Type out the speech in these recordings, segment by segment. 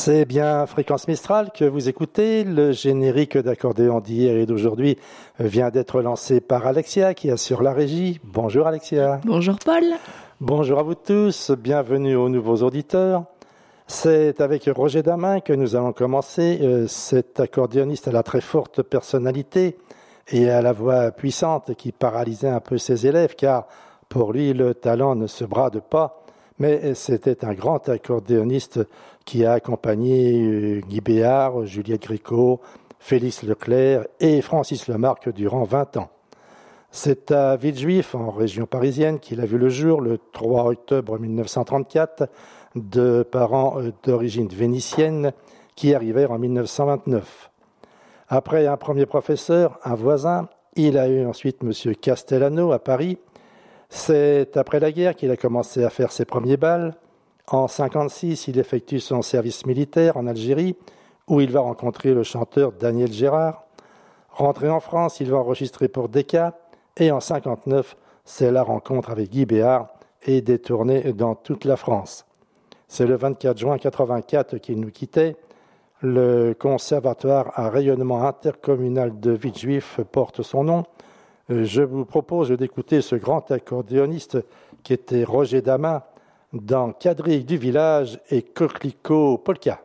C'est bien Fréquence Mistral que vous écoutez. Le générique d'accordéon d'hier et d'aujourd'hui vient d'être lancé par Alexia qui assure la régie. Bonjour Alexia. Bonjour Paul. Bonjour à vous tous, bienvenue aux nouveaux auditeurs. C'est avec Roger Damin que nous allons commencer. Cet accordéoniste à la très forte personnalité et à la voix puissante qui paralysait un peu ses élèves car pour lui le talent ne se brade pas. Mais c'était un grand accordéoniste qui a accompagné Guy Béard, Juliette Gréco, Félix Leclerc et Francis Lemarque durant 20 ans. C'est à Villejuif, en région parisienne, qu'il a vu le jour le 3 octobre 1934, de parents d'origine vénitienne qui arrivèrent en 1929. Après un premier professeur, un voisin, il a eu ensuite M. Castellano à Paris. C'est après la guerre qu'il a commencé à faire ses premiers bals. En 1956, il effectue son service militaire en Algérie, où il va rencontrer le chanteur Daniel Gérard. Rentré en France, il va enregistrer pour Decca. Et en 1959, c'est la rencontre avec Guy Béard et des tournées dans toute la France. C'est le 24 juin 1984 qu'il nous quittait. Le conservatoire à rayonnement intercommunal de Villejuif porte son nom. Je vous propose d'écouter ce grand accordéoniste qui était Roger Damin dans Quadrille du village et Coquelicot Polka.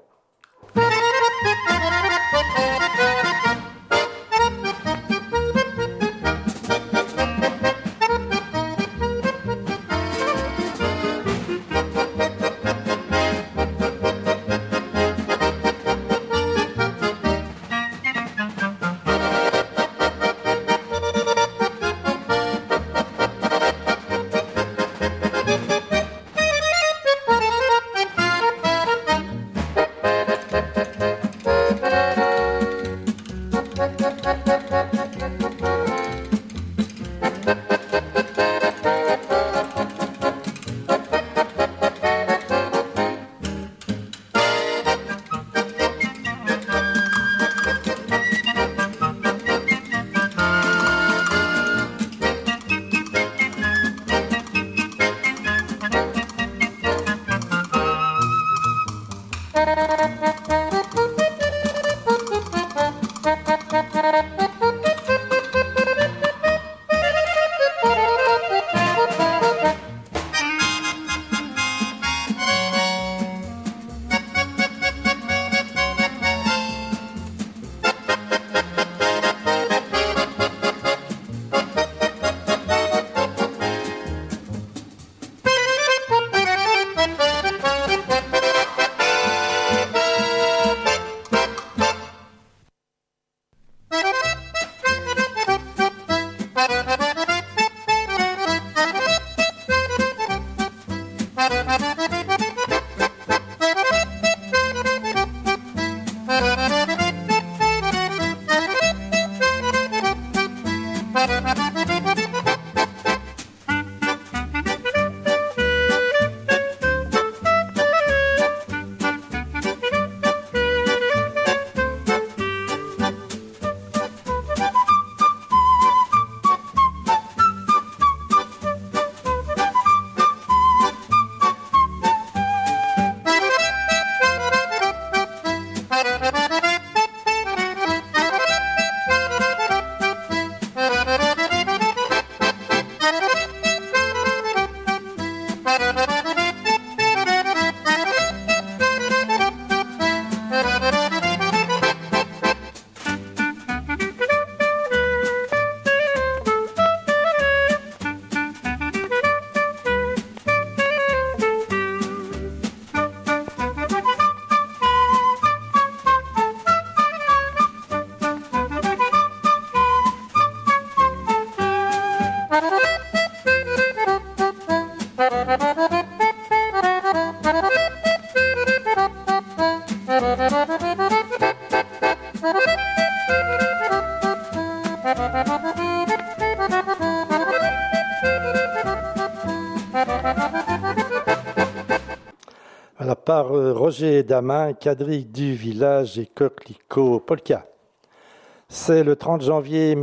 Par Roger Damin, Quadrille du village et Coquelicot Polka. C'est le 30 janvier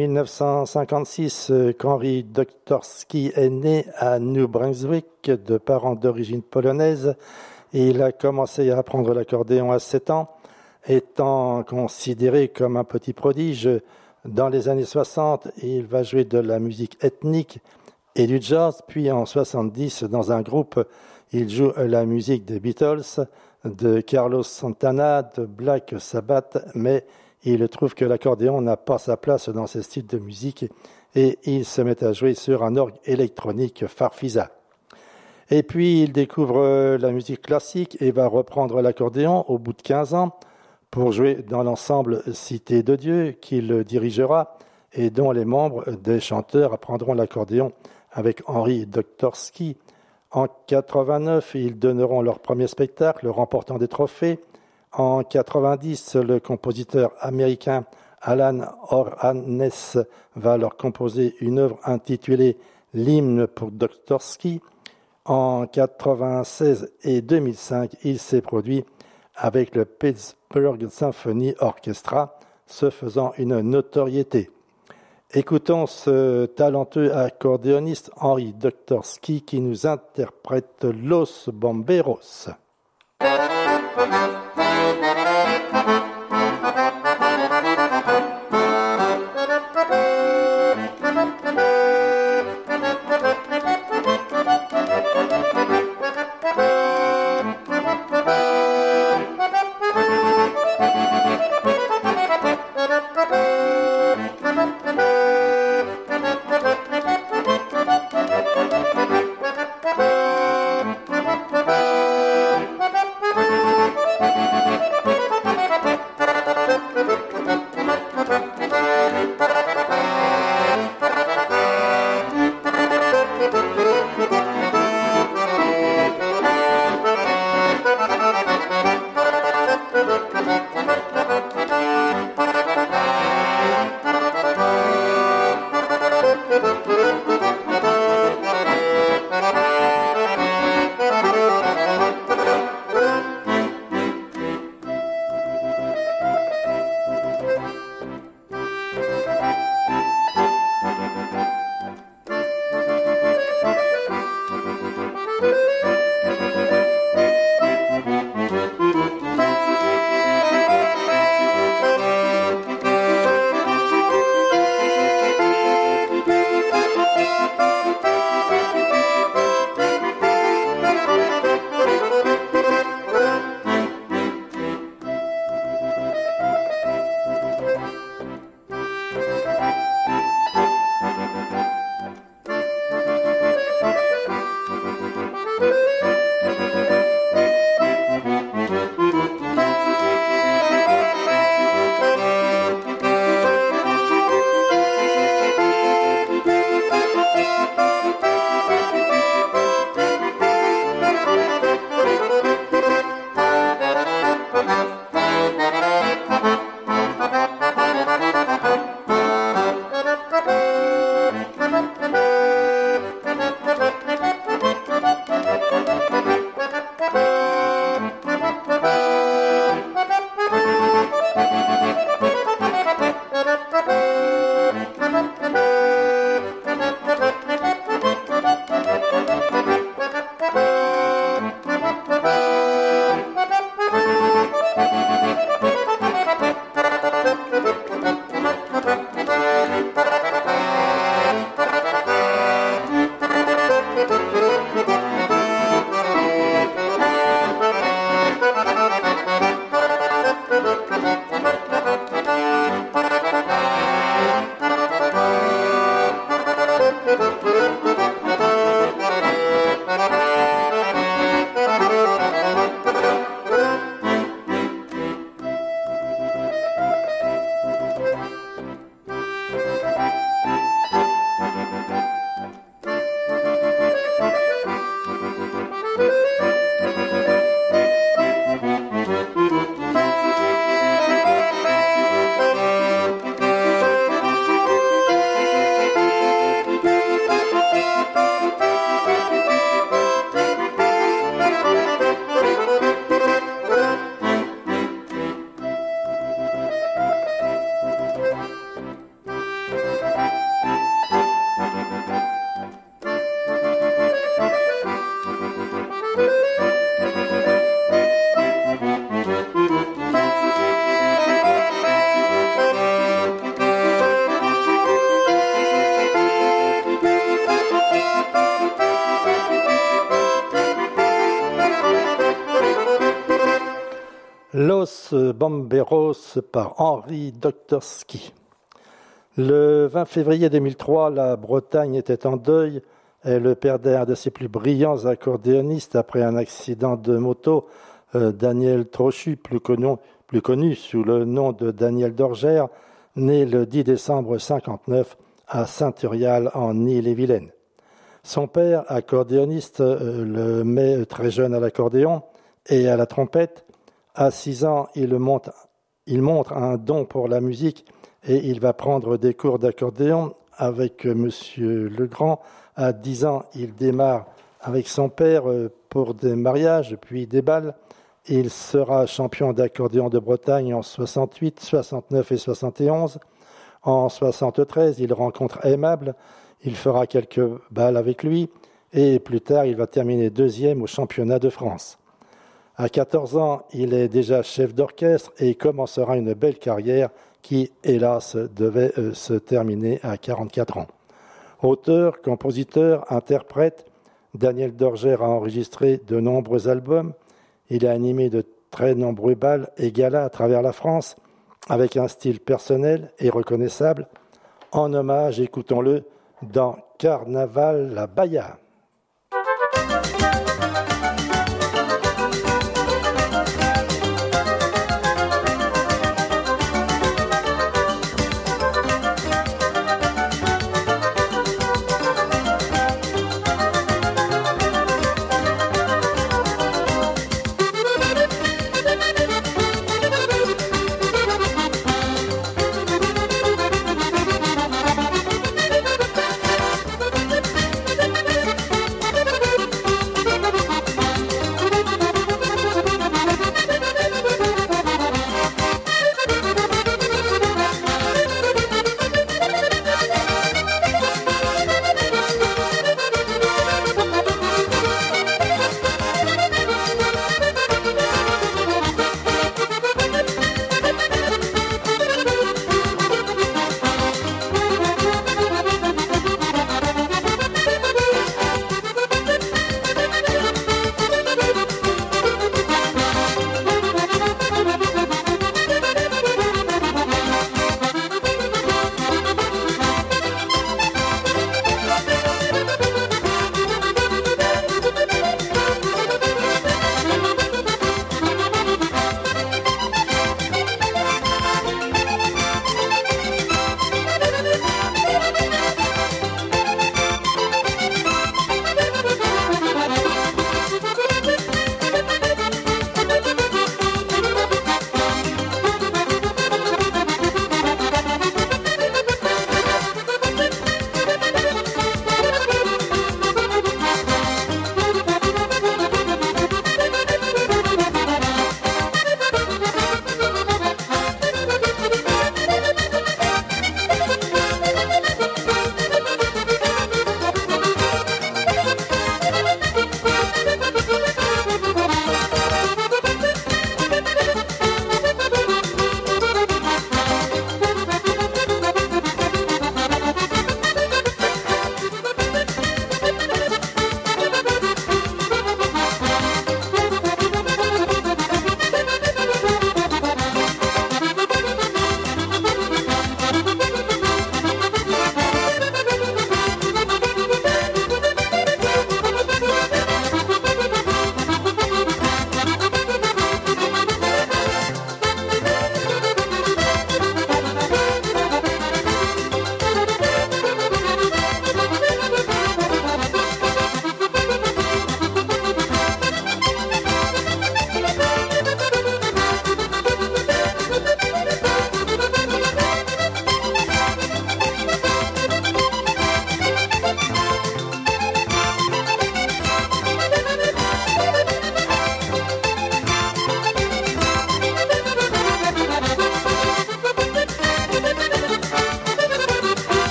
1956 qu'Henri Doktorski est né à New Brunswick de parents d'origine polonaise Il a commencé à apprendre l'accordéon à 7 ans, étant considéré comme un petit prodige. Dans les années 60, il va jouer de la musique ethnique et du jazz, puis en 70, dans un groupe, il joue la musique des Beatles, de Carlos Santana, de Black Sabbath, mais il trouve que l'accordéon n'a pas sa place dans ces styles de musique et il se met à jouer sur un orgue électronique Farfisa. Et puis il découvre la musique classique et va reprendre l'accordéon au bout de 15 ans pour jouer dans l'ensemble Cité de Dieu qu'il dirigera et dont les membres des chanteurs apprendront l'accordéon avec Henri Doktorski. En 89, ils donneront leur premier spectacle, remportant des trophées. En 90, le compositeur américain Alan Orhanes va leur composer une œuvre intitulée L'hymne pour Doktorski. En 96 et 2005, il s'est produit avec le Pittsburgh Symphony Orchestra, se faisant une notoriété. Écoutons ce talentueux accordéoniste Henri Doktorski qui nous interprète Los Bomberos. Los Bomberos par Henri Doktorski. Le 20 février 2003, la Bretagne était en deuil. Elle perdait un de ses plus brillants accordéonistes après un accident de moto, Daniel Trochu, plus connu sous le nom de Daniel Dorgère, né le 10 décembre 1959 à Saint-Urial en Ille-et-Vilaine. Son père, accordéoniste, le met très jeune à l'accordéon et à la trompette. À 6 ans, il montre un don pour la musique et il va prendre des cours d'accordéon avec Monsieur Legrand. À 10 ans, il démarre avec son père pour des mariages, puis des bals. Il sera champion d'accordéon de Bretagne en 68, 69 et 71. En 73, il rencontre Aimable. Il fera quelques bals avec lui. Et plus tard, il va terminer 2e au championnat de France. À 14 ans, il est déjà chef d'orchestre et commencera une belle carrière qui, hélas, devait se terminer à 44 ans. Auteur, compositeur, interprète, Daniel Dorgère a enregistré de nombreux albums. Il a animé de très nombreux bals et galas à travers la France avec un style personnel et reconnaissable. En hommage, écoutons-le dans Carnaval la Baïa.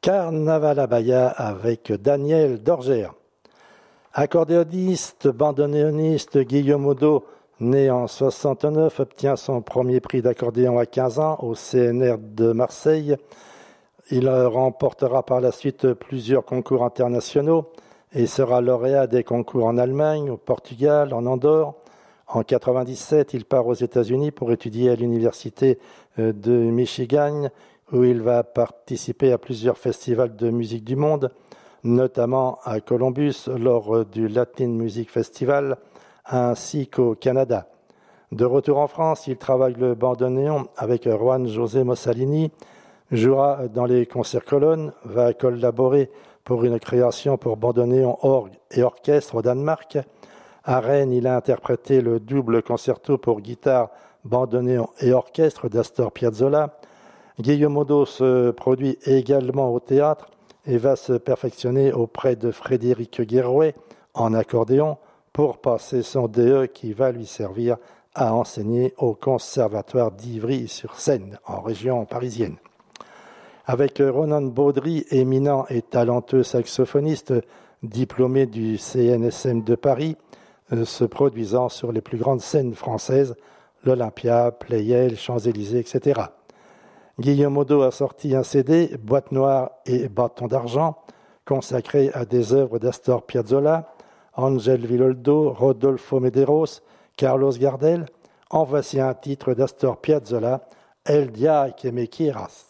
Carnavalabaya avec Daniel Dorger. Accordéoniste, bandoneoniste, Guillaume Odo, né en 69, obtient son premier prix d'accordéon à 15 ans au CNR de Marseille. Il remportera par la suite plusieurs concours internationaux et sera lauréat des concours en Allemagne, au Portugal, en Andorre. En 1997, il part aux États-Unis pour étudier à l'université de Michigan, où il va participer à plusieurs festivals de musique du monde, notamment à Columbus lors du Latin Music Festival, ainsi qu'au Canada. De retour en France, il travaille le bandoneon avec Juan José Mossalini, jouera dans les concerts colonnes, va collaborer pour une création pour bandoneon, orgue et orchestre au Danemark. À Rennes, il a interprété le double concerto pour guitare, bandoneon et orchestre d'Astor Piazzolla. Guillaume Odo se produit également au théâtre et va se perfectionner auprès de Frédéric Guérouet en accordéon pour passer son DE qui va lui servir à enseigner au Conservatoire d'Ivry-sur-Seine, en région parisienne. Avec Ronan Baudry, éminent et talentueux saxophoniste, diplômé du CNSM de Paris, se produisant sur les plus grandes scènes françaises, l'Olympia, Pleyel, Champs-Élysées, etc. Guillaume Odo a sorti un CD, Boîte noire et bâton d'argent, consacré à des œuvres d'Astor Piazzolla, Angel Villoldo, Rodolfo Medeiros, Carlos Gardel. En voici un titre d'Astor Piazzolla, El Dia que me quieras.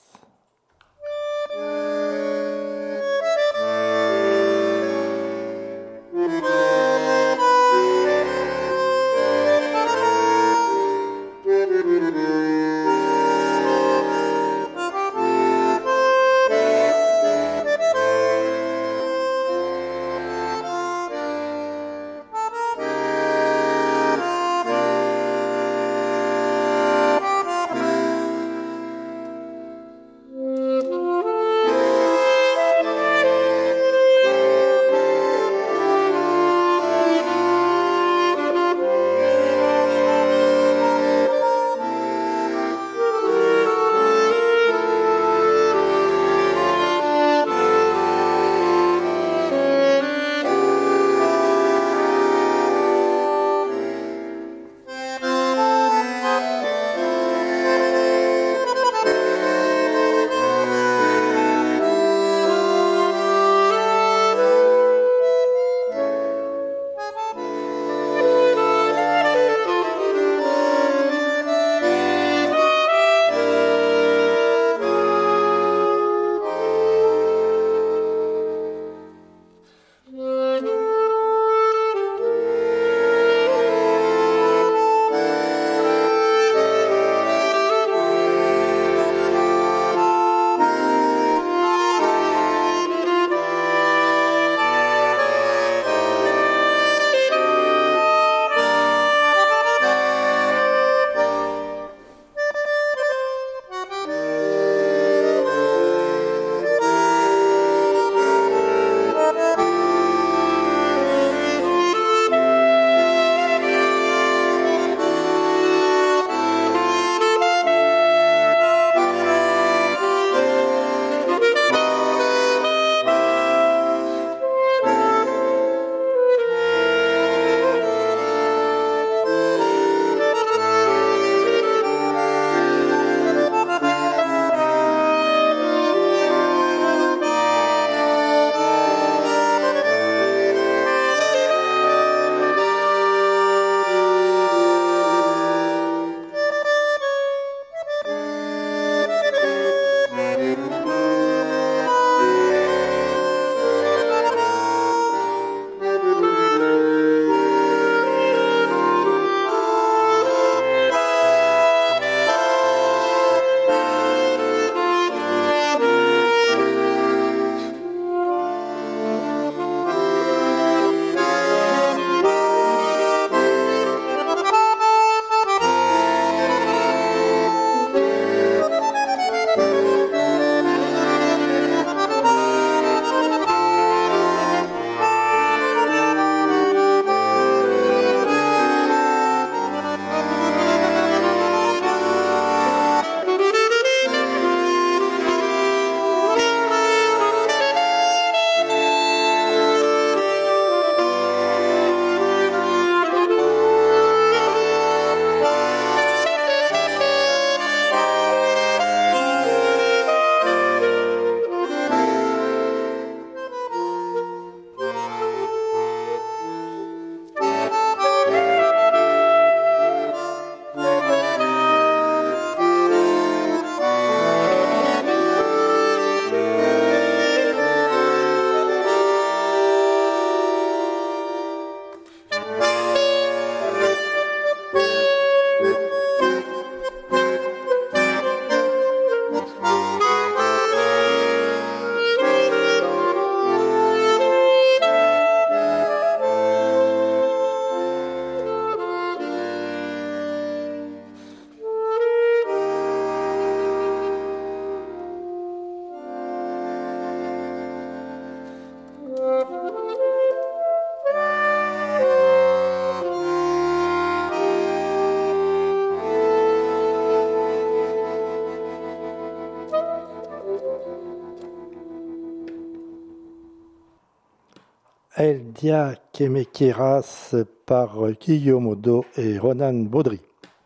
El Dia que me quieras par Guillaume Odo et Ronan Baudry.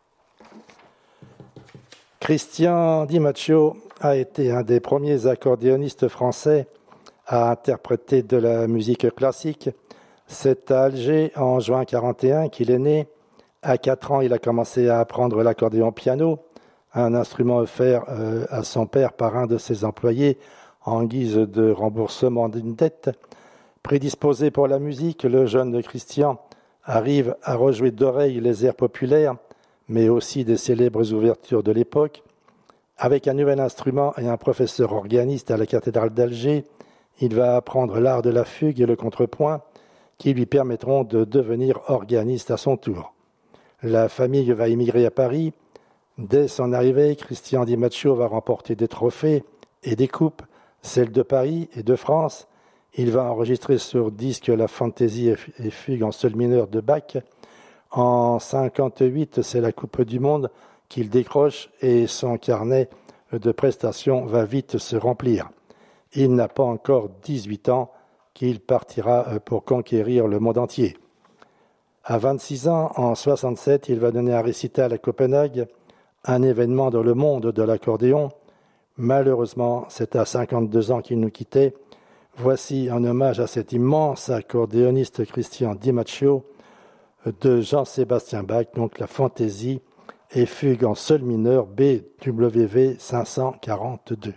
Christian Di Maccio a été un des premiers accordéonistes français à interpréter de la musique classique. C'est à Alger, en juin 1941, qu'il est né. À 4 ans, il a commencé à apprendre l'accordéon piano, un instrument offert à son père par un de ses employés en guise de remboursement d'une dette. Prédisposé pour la musique, le jeune Christian arrive à rejouer d'oreille les airs populaires, mais aussi des célèbres ouvertures de l'époque. Avec un nouvel instrument et un professeur organiste à la cathédrale d'Alger, il va apprendre l'art de la fugue et le contrepoint qui lui permettront de devenir organiste à son tour. La famille va émigrer à Paris. Dès son arrivée, Christian Di Maccio va remporter des trophées et des coupes, celles de Paris et de France. Il va enregistrer sur disque la fantaisie et fugue en sol mineur de Bach. En 1958, c'est la Coupe du Monde qu'il décroche et son carnet de prestations va vite se remplir. Il n'a pas encore 18 ans qu'il partira pour conquérir le monde entier. À 26 ans, en 1967, il va donner un récital à Copenhague, un événement dans le monde de l'accordéon. Malheureusement, c'est à 52 ans qu'il nous quittait. Voici un hommage à cet immense accordéoniste Christian Di Maccio de Jean-Sébastien Bach, donc la fantaisie et fugue en sol mineur BWV 542.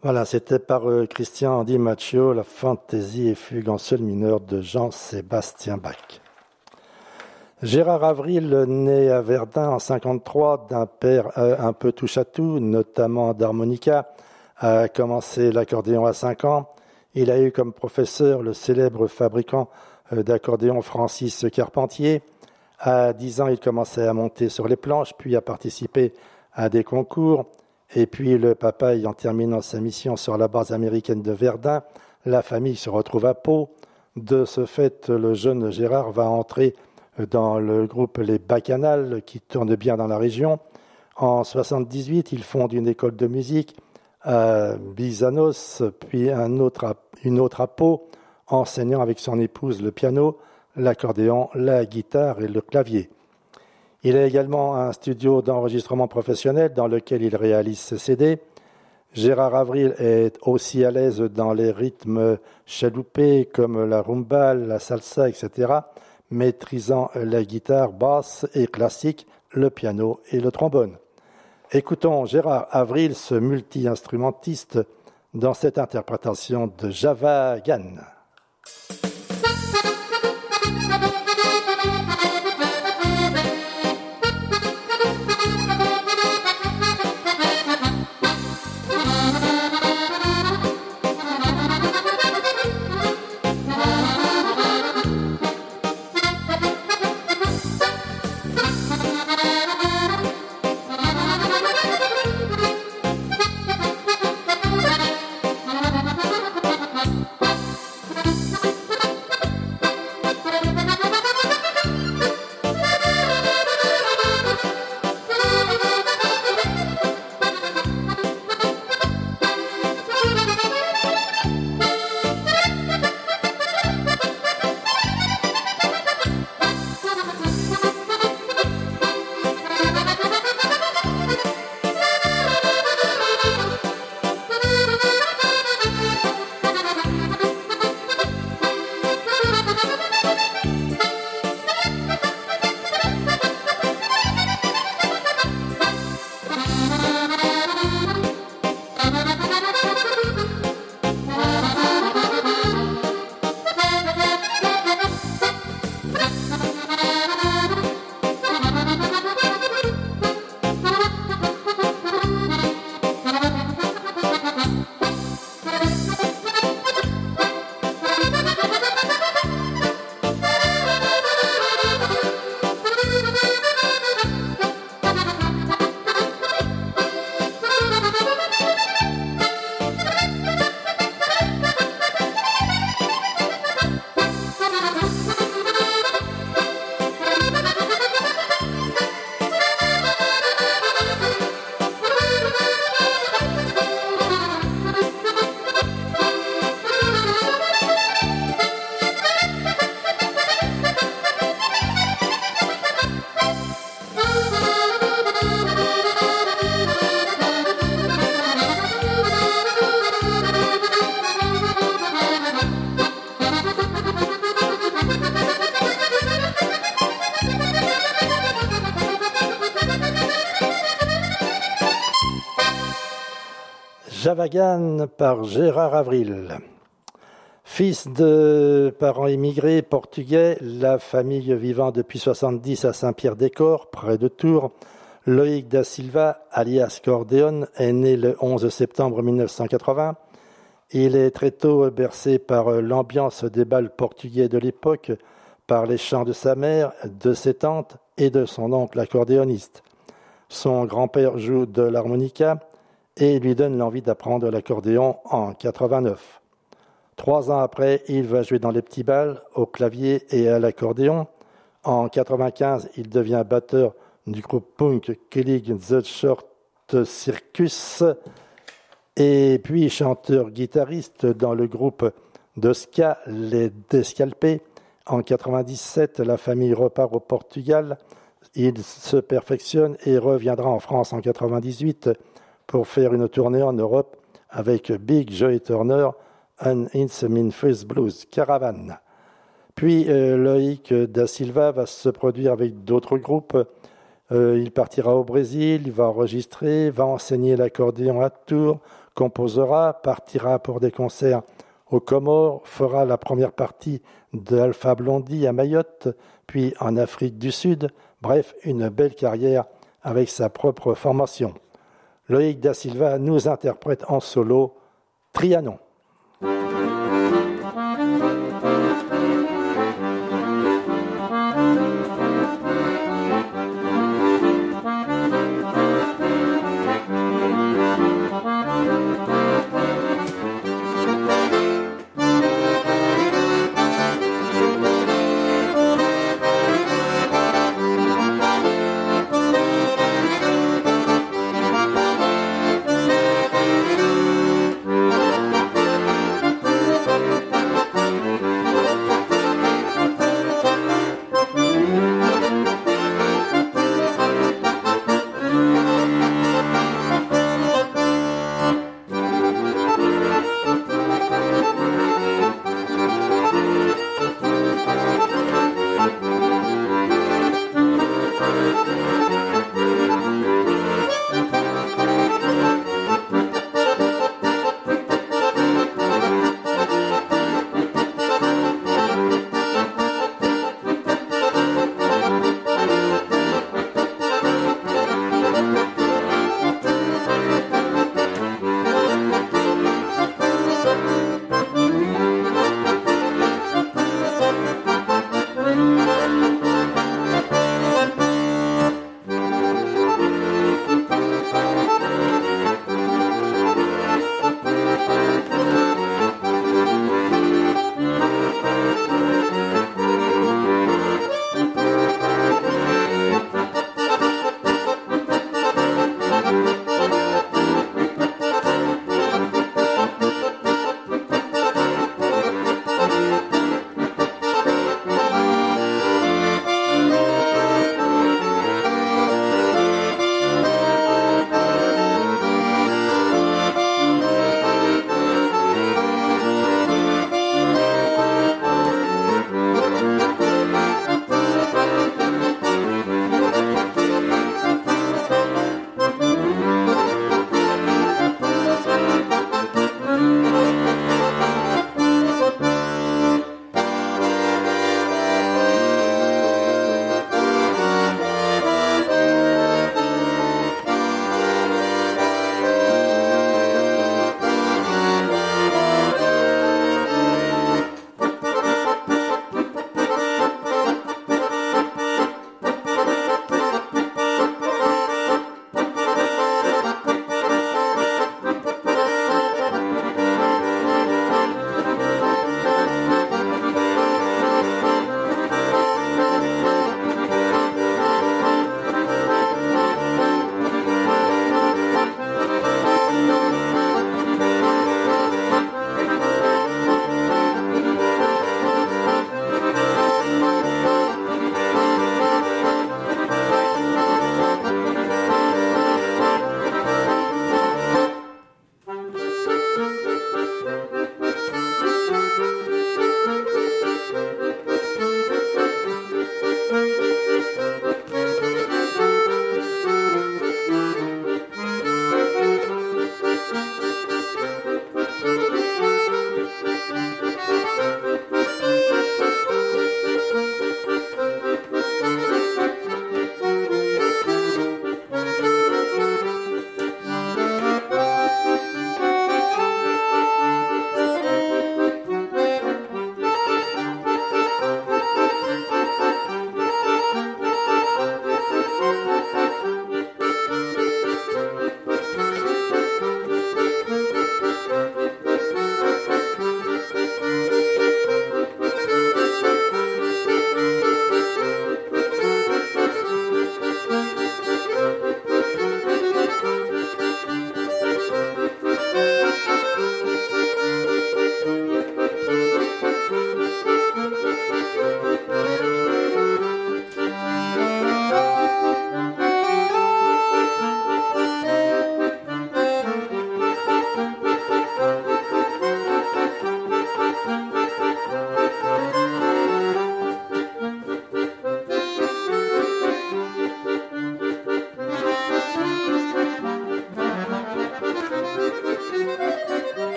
Voilà, c'était par Christian Di Maccio, la fantaisie et fugue en sol mineur de Jean-Sébastien Bach. Gérard Avril, né à Verdun en 1953, d'un père un peu touche-à-tout, notamment d'harmonica, a commencé l'accordéon à 5 ans. Il a eu comme professeur le célèbre fabricant d'accordéon Francis Carpentier. À 10 ans, il commençait à monter sur les planches, puis à participer à des concours. Et puis le papa ayant terminé sa mission sur la base américaine de Verdun, la famille se retrouve à Pau. De ce fait, le jeune Gérard va entrer dans le groupe Les Bacchanales, qui tourne bien dans la région. En 1978, il fonde une école de musique à Bizanos, puis une autre à Pau, enseignant avec son épouse le piano, l'accordéon, la guitare et le clavier. Il a également un studio d'enregistrement professionnel dans lequel il réalise ses CD. Gérard Avril est aussi à l'aise dans les rythmes chaloupés comme la rumba, la salsa, etc., maîtrisant la guitare basse et classique, le piano et le trombone. Écoutons Gérard Avril, ce multi-instrumentiste, dans cette interprétation de Java Gan. Java Gan par Gérard Avril. Fils de parents immigrés portugais, la famille vivant depuis 1970 à Saint-Pierre-des-Corps, près de Tours, Loïc da Silva, alias Cordeon, est né le 11 septembre 1980. Il est très tôt bercé par l'ambiance des bals portugais de l'époque, par les chants de sa mère, de ses tantes et de son oncle accordéoniste. Son grand-père joue de l'harmonica et lui donne l'envie d'apprendre l'accordéon en 89. 3 ans après, il va jouer dans les petits bals, au clavier et à l'accordéon. En 95, il devient batteur du groupe punk Killing the Short Circus et puis chanteur-guitariste dans le groupe de ska Les Descalpés. En 97, la famille repart au Portugal. Il se perfectionne et reviendra en France en 98 pour faire une tournée en Europe avec Big Joy Turner, and It's Memphis Blues Caravan. Puis Loïc da Silva va se produire avec d'autres groupes. Il partira au Brésil, il va enregistrer, va enseigner l'accordéon à Tours, composera, partira pour des concerts aux Comores, fera la première partie de Alpha Blondy à Mayotte, puis en Afrique du Sud. Bref, une belle carrière avec sa propre formation. Loïc Da Silva nous interprète en solo Trianon.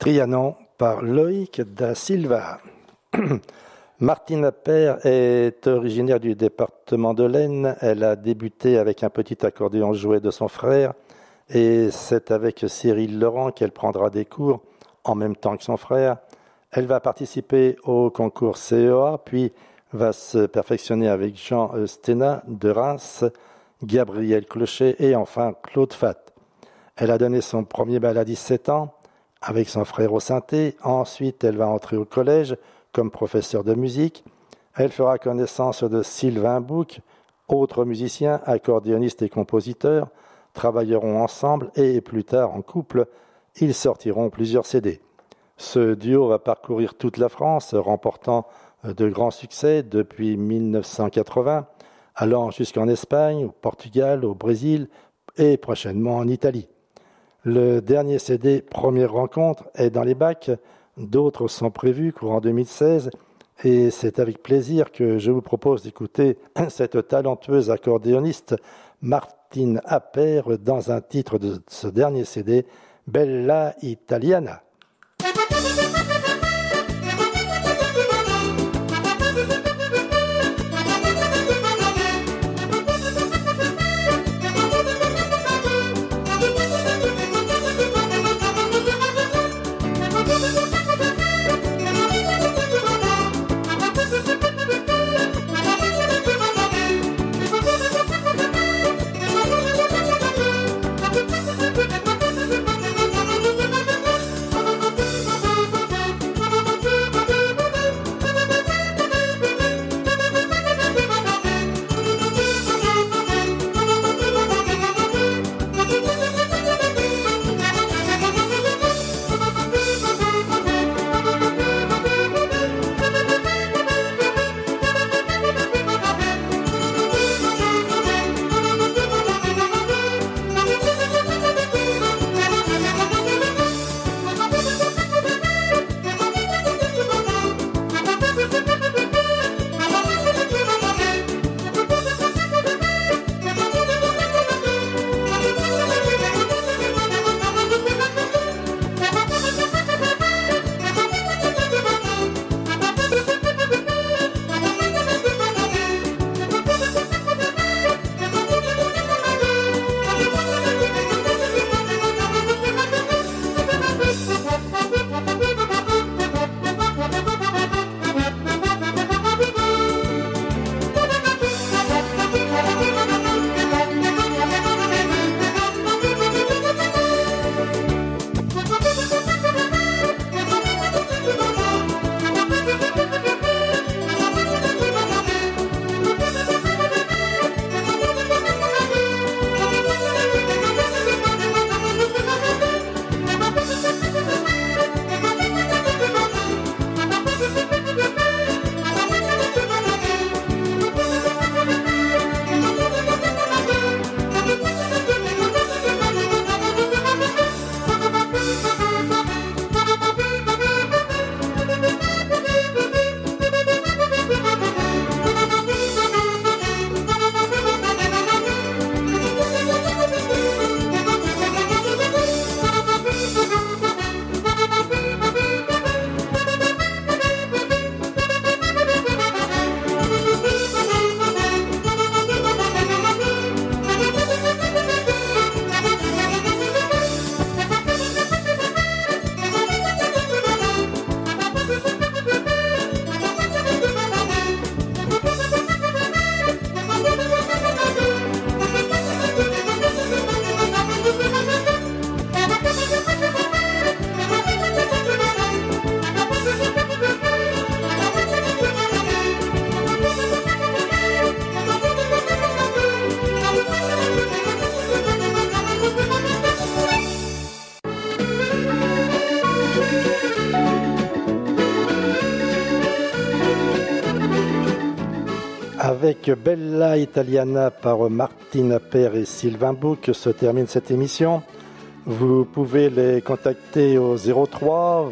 Trianon par Loïc da Silva. Martine Appert est originaire du département de l'Aisne. Elle a débuté avec un petit accordéon jouet de son frère et c'est avec Cyril Laurent qu'elle prendra des cours en même temps que son frère. Elle va participer au concours CEA, puis va se perfectionner avec Jean Stena de Reims, Gabriel Clochet et enfin Claude Fat. Elle a donné son premier bal à 17 ans avec son frère au synthé. Ensuite, elle va entrer au collège comme professeur de musique. Elle fera connaissance de Sylvain Bouc, autre musicien, accordéoniste et compositeur, travailleront ensemble et plus tard en couple, ils sortiront plusieurs CD. Ce duo va parcourir toute la France, remportant de grands succès depuis 1980, allant jusqu'en Espagne, au Portugal, au Brésil et prochainement en Italie. Le dernier CD Première Rencontre est dans les bacs, d'autres sont prévus courant 2016 et c'est avec plaisir que je vous propose d'écouter cette talentueuse accordéoniste Martine Appert dans un titre de ce dernier CD, Bella Italiana. Avec Bella Italiana par Martine Appert et Sylvain Bouc se termine cette émission. Vous pouvez les contacter au 03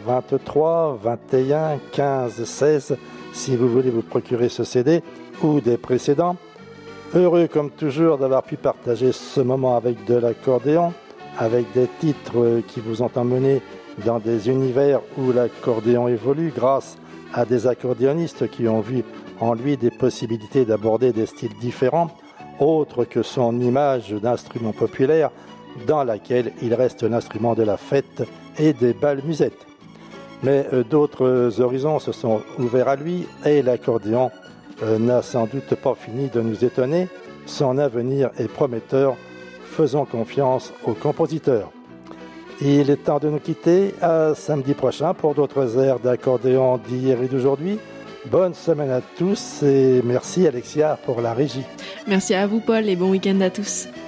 23 21 15 16 si vous voulez vous procurer ce CD ou des précédents. Heureux comme toujours d'avoir pu partager ce moment avec de l'accordéon, avec des titres qui vous ont emmené dans des univers où l'accordéon évolue grâce à des accordéonistes qui ont vu en lui des possibilités d'aborder des styles différents, autres que son image d'instrument populaire dans laquelle il reste l'instrument de la fête et des bals musettes. Mais d'autres horizons se sont ouverts à lui et l'accordéon n'a sans doute pas fini de nous étonner. Son avenir est prometteur. Faisons confiance aux compositeurs. Il est temps de nous quitter. À samedi prochain pour d'autres airs d'accordéon d'hier et d'aujourd'hui. Bonne semaine à tous et merci Alexia pour la régie. Merci à vous Paul et bon week-end à tous.